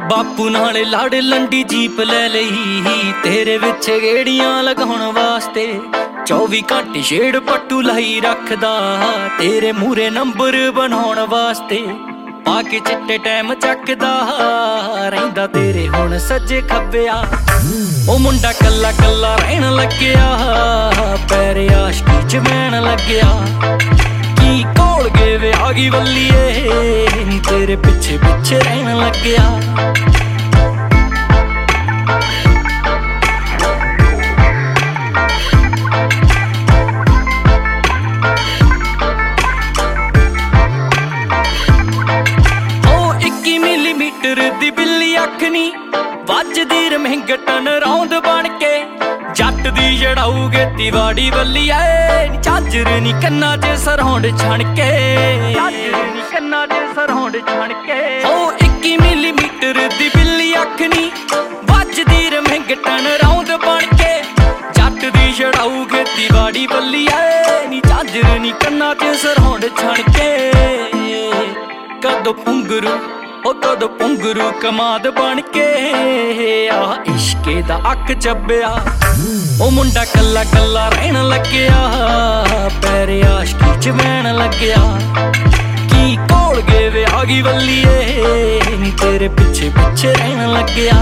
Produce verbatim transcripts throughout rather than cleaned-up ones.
ਬਾਪੂ ਨਾਲੇ ਲੜ ਲੰਡੀ ਜੀਪ ਲੈ ਲਈ ਤੇਰੇ ਵਿੱਚ ਗੇੜੀਆਂ ਲਗਾਉਣ ਵਾਸਤੇ। ਚੌਵੀ ਘੰਟੇ ਛੇੜ ਪੱਟੂ ਲਾਈ ਰੱਖਦਾ ਤੇਰੇ ਮੂਰੇ ਨੰਬਰ ਬਣਾਉਣ ਵਾਸਤੇ। ਪਾ ਕੇ ਚਿੱਟੇ ਟਾਈਮ ਚੱਕਦਾ ਰਹਿੰਦਾ ਤੇਰੇ ਹੁਣ ਸੱਜੇ ਖੱਬਿਆ। ਉਹ ਮੁੰਡਾ ਕੱਲਾ ਕੱਲਾ ਰਹਿਣ ਲੱਗਿਆ ਪੈਰ ਆਸ਼ਕੀ ਚ ਬਹਿਣ ਲੱਗਿਆ। ਕੀ ਕੋਲ ਗਏ ਵੇ ਆ ਗਈ ਵੱਲੀਏ ਨੀ ਤੇਰੇ ਪਿੱਛੇ ਪਿੱਛੇ ਰਹਿਣ ਲੱਗਿਆ। ਦੀ ਬਿੱਲੀ ਅੱਖ ਨੀ ਵੱਜਦੀ ਰਮਹਿੰਗਟਨ ਰੌਂਦ ਬਣ ਕੇ। ਜੱਟ ਦੀ ਜੜਾਊ ਗੇਤੀ ਵਾੜੀ ਵੱਲੀ ਐ ਨੀ ਝਾਂਜਰ ਨੀ ਕੰਨਾਂ 'ਚ ਸਰਹੌਂਡ ਛਣ ਕੇ। ਝਾਂਜਰ ਨੀ ਕੰਨਾਂ 'ਚ ਸਰਹੌਂਡ ਛਣ ਕੇ। ਓ ਇੱਕੀ ਮਿਲੀਮੀਟਰ ਦੀ ਬਿੱਲੀ ਅੱਖ ਨੀ ਵੱਜਦੀ ਰਮਹਿੰਗਟਨ ਰੌਂਦ ਬਣ ਕੇ। ਜੱਟ ਦੀ ਜੜਾਊ ਗੇਤੀ ਵਾੜੀ ਵੱਲੀ ਐ ਨੀ ਝਾਂਜਰ ਨੀ ਕੰਨਾਂ 'ਚ ਸਰਹੌਂਡ ਛਣ ਕੇ। ਕਦੋਂ ਪੁੰਗਰੂ ਉਹ ਕਦੋਂ ਪੁੰਗਰੂ ਕਮਾਦ ਬਣ ਕੇ ਆ ਇਸ਼ਕੇ ਦਾ ਅੱਖ ਚੱਬਿਆ। ਉਹ ਮੁੰਡਾ ਕੱਲਾ ਕੱਲਾ ਰਹਿਣ ਲੱਗਿਆ ਪੈਰ ਆਸ਼ਕੀ ਚ ਬਹਿਣ ਲੱਗਿਆ। ਕੀ ਕੋਲ ਗਏ ਵੇ ਆ ਗਈ ਵੱਲੀਏ ਨੀ ਤੇਰੇ ਪਿੱਛੇ ਪਿੱਛੇ ਰਹਿਣ ਲੱਗਿਆ।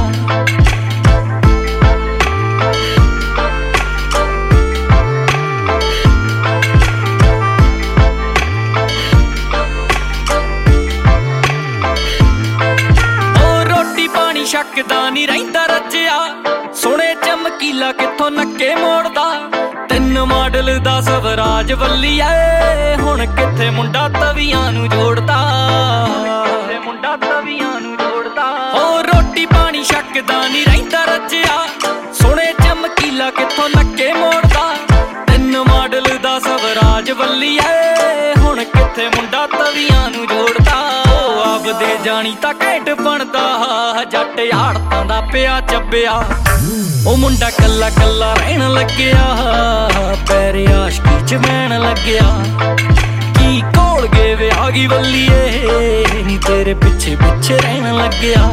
ਸ਼ੱਕਦਾ ਨੀ ਰਹਿੰਦਾ ਰੱਜਿਆ ਸੋਹਣੇ ਚਮਕੀਲਾ ਕਿੱਥੋਂ ਨੱਕੇ ਮੋੜਦਾ। ਤਿੰਨ ਮਾਡਲ ਦਾ ਸਵਰਾਜ ਵੱਲੀ ਐ ਹੁਣ ਕਿੱਥੇ ਮੁੰਡਾ ਤਵੀਆਂ ਨੂੰ ਜੋੜਦਾ। ਕਿੱਥੇ ਮੁੰਡਾ ਤਵੀਆਂ ਨੂੰ ਜੋੜਦਾ। ਓ ਰੋਟੀ ਪਾਣੀ ਛੱਕਦਾ ਨੀ ਰਹਿੰਦਾ ਰੱਜਿਆ ਸੋਹਣੇ ਚਮਕੀਲਾ ਕਿੱਥੋਂ ਨੱਕੇ ਮੋੜਦਾ। ਤਿੰਨ ਮਾਡਲ ਦਾ ਸਵਰਾਜ ਵੱਲੀ ਐ ਹੁਣ ਕਿੱਥੇ ਮੁੰਡਾ ਤਵੀਆਂ ਨੂੰ ਜੋੜਦਾ। ਆਪਦੇ ਜਾਣੀ ਤਾਂ ਘੈਂਟ ਬਣਦਾ ਜੱਟ ਆੜਤਾਂ ਦਾ ਪਿਆ ਚੱਬਿਆ। ਉਹ ਮੁੰਡਾ ਕੱਲਾ ਕੱਲਾ ਰਹਿਣ ਲੱਗਿਆ ਪੈਰ ਆਸ਼ਕੀ ਚ ਬਹਿਣ ਲੱਗਿਆ। ਕੀ ਕੋਲ ਗਏ ਵੇ ਆ ਗਈ ਵੱਲੀਏ ਨੀ ਤੇਰੇ ਪਿੱਛੇ ਪਿੱਛੇ ਰਹਿਣ ਲੱਗਿਆ।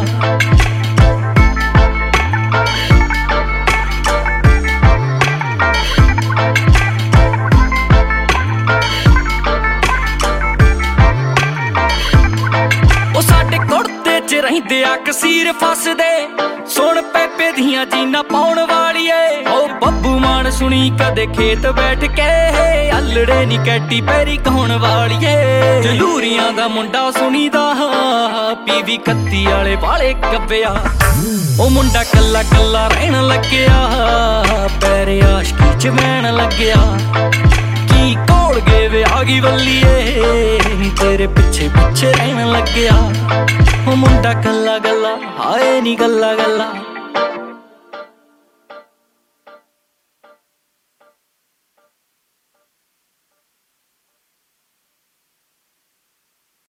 ਰਹਿੰਦੇ ਆ ਕਸੀਰ ਫਸਦੇ ਸੁਣ ਪੈਪੇ ਦੀਆਂ ਜੀਨਾਂ ਪਾਉਣ ਵਾਲੀਏ। ਓ ਬੱਬੂ ਮਾਨ ਸੁਣੀ ਕਦੇ ਖੇਤ ਬੈਠ ਕੇ ਅਲੜੇ ਨੀ ਕੈਟੀ ਪੈਰੀ ਕਹਾਉਣ ਵਾਲੀਏ। ਜਲੂਰੀਆਂ ਦਾ ਮੁੰਡਾ ਸੁਣੀਦਾ ਪੀਵੀ ਕੱਤੀ ਵਾਲੇ ਵਾਲੇ ਕੱਬਿਆ। ਉਹ ਮੁੰਡਾ ਕੱਲਾ ਕੱਲਾ ਰਹਿਣ ਲੱਗਿਆ ਪੈਰ ਆਸ਼ਕੀ ਚ ਬਹਿਣ ਲੱਗਿਆ। ਕੀ ਕੋਲ ਗਏ ਵੇ ਆ ਗਈ ਵੱਲੀਏ ਨੀ ਤੇਰੇ ਪਿੱਛੇ ਪਿੱਛੇ ਰਹਿਣ ਲੱਗਿਆ। ਉਹ ਮੁੰਡਾ ਕੱਲਾ ਗੱਲਾ ਹਾਏ ਨੀ ਗੱਲਾ ਗੱਲਾ।